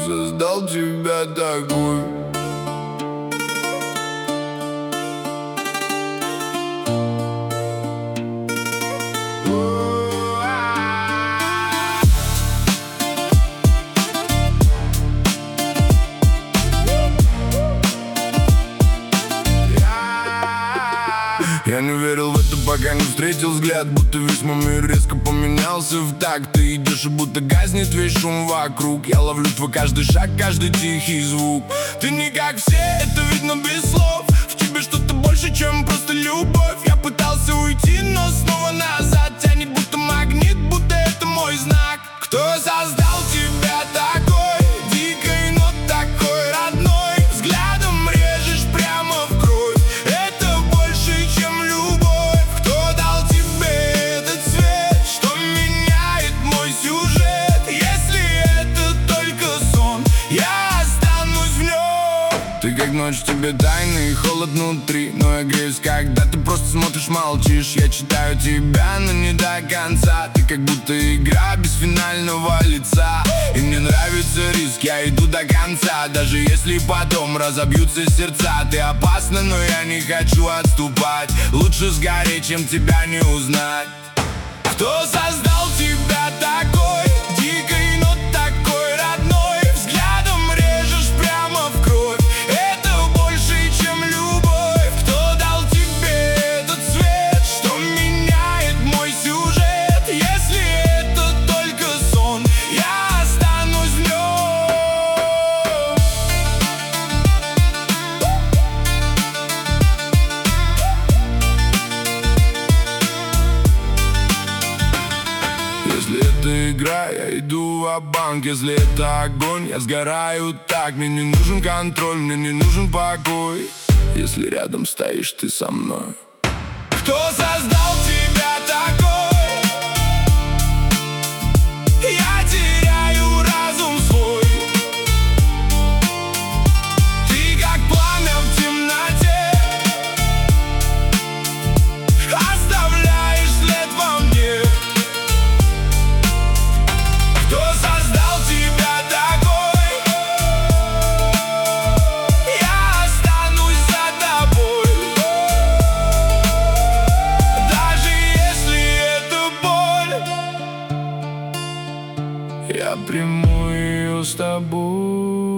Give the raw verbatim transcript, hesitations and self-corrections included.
создал тебя такой? Я не верил в это, пока не встретил взгляд. Будто весь мой мир резко поменялся в такт. Ты идешь, и будто гаснет весь шум вокруг. Я ловлю твой каждый шаг, каждый тихий звук. Ты не как все, это видно без слов. В тебе что-то больше, чем просто любовь. Я пытался уйти, но снова назад тянет, будто магнит, будто это мой знак. Кто создал тебя такой? Дикой, но такой родной. Взглядом режешь прямо в кровь. Это больше, чем любовь. Кто дал тебе этот цвет, что меняет мой сюжет? Если это только сон, я останусь в нем. Ты как ночь, тебе тайны и холод внутри. Но я греюсь, когда ты просто смотришь, молчишь. Я читаю тебя, но не до конца. Ты как будто игра без финального лица. И мне нравится риск, я иду до конца. Даже если потом разобьются сердца. Ты опасна, но я не хочу отступать. Лучше сгореть, чем тебя не узнать. Кто создал тебя такой? Дикой, но такой родной. Взглядом режешь прямо в кровь. Это больше, чем любовь. Кто дал тебе этот цвет, что меняет мой сюжет? Если это только сон, я останусь в нем. Если это игра, я иду ва-банк. Если это огонь, я сгораю так. Мне не нужен контроль, мне не нужен покой. Если рядом стоишь ты со мной. Кто создал тебя такой? Я теряю разум свой. Ты как пламя в темноте, оставляешь след во мне. Кто создал тебя такой? Я останусь за тобой. Даже если это боль, я приму ее с тобой.